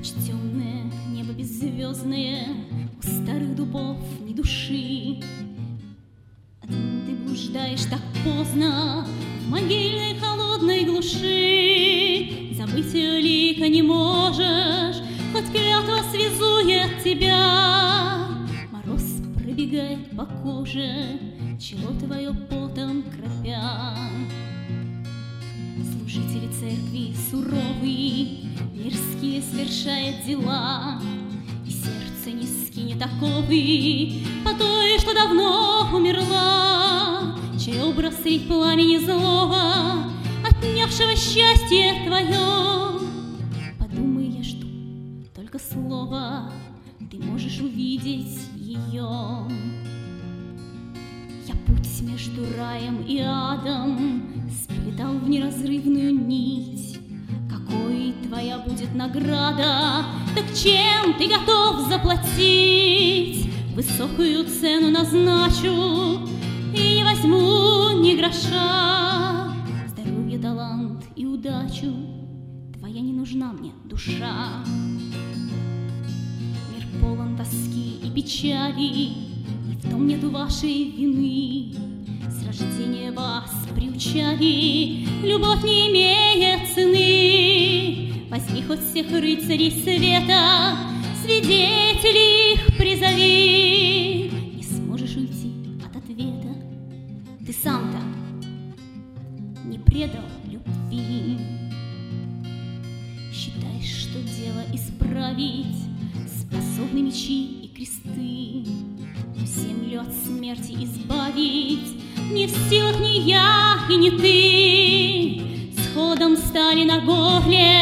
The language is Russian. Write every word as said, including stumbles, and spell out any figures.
Ночь темная, небо беззвездное, у старых дубов ни души. Один ты блуждаешь так поздно в могильной холодной глуши. Забыть ее лика не можешь, хоть клятва связует тебя. Мороз пробегает по коже, чело твое потом кропя. Служители церкви суровые, мирские свершает дела, и сердце не скинет оковы по той, что давно умерла, чей образ средь пламени злого, отнявшего счастье твое. Подумай, я жду только слова, ты можешь увидеть ее. Я путь между раем и адом сплетал в неразрывную нить. Какой твоя будет награда, так чем ты готов заплатить? Высокую цену назначу и не возьму ни гроша. Здоровье, талант и удачу, твоя не нужна мне душа. Мир полон тоски и печали, и в том нету вашей вины. С рождения вас приучали, любовь не имеет цены. Возьми хоть всех рыцарей света, свидетелей их призови. Не сможешь уйти от ответа, ты сам-то не предал любви. Считаешь, что дело исправить способны мечи и кресты, но землю от смерти избавить не в силах ни я и ни ты. Сходом стали на горле